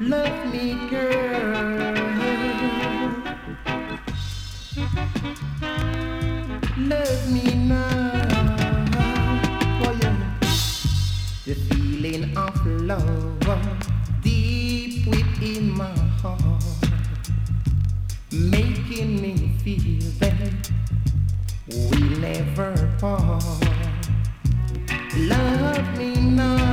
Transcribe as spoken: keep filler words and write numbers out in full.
Love me, girl. Love me now. Oh, yeah. The feeling of love deep within my heart, making me feel that we'll never part. Love me now.